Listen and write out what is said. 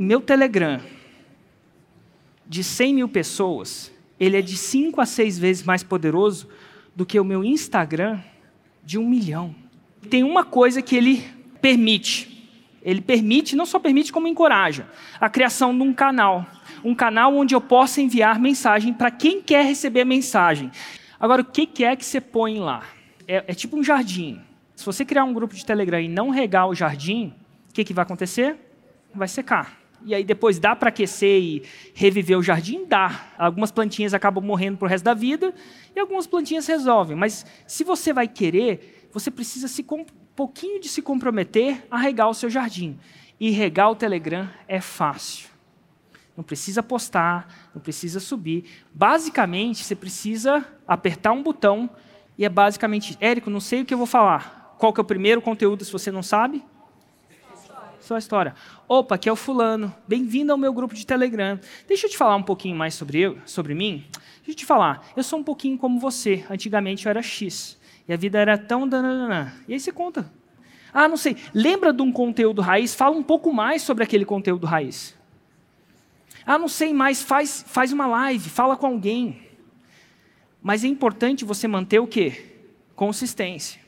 meu Telegram de 100 mil pessoas, ele é de 5 a 6 vezes mais poderoso do que o meu Instagram de 1 milhão. Tem uma coisa que ele permite. Ele permite, não só permite, como encoraja a criação de um canal. Um canal onde eu possa enviar mensagem para quem quer receber a mensagem. Agora, o que é que você põe lá? É tipo um jardim. Se você criar um grupo de Telegram e não regar o jardim, o que vai acontecer? Vai secar. E aí depois dá para aquecer e reviver o jardim? Dá. Algumas plantinhas acabam morrendo para o resto da vida e algumas plantinhas resolvem. Mas se você vai querer, você precisa um pouquinho de se comprometer a regar o seu jardim. E regar o Telegram é fácil. Não precisa postar, não precisa subir. Basicamente, você precisa apertar um botão e é basicamente... Érico, não sei o que eu vou falar. Qual que é o primeiro conteúdo, se você não sabe? Só a história. Opa, aqui é o fulano. Bem-vindo ao meu grupo de Telegram. Deixa eu te falar um pouquinho mais sobre mim. Deixa eu te falar. Eu sou um pouquinho como você. Antigamente eu era X. E a vida era tão... E aí você conta. Ah, não sei. Lembra de um conteúdo raiz? Fala um pouco mais sobre aquele conteúdo raiz. Ah, não sei mais. Faz uma live. Fala com alguém. Mas é importante você manter o quê? Consistência.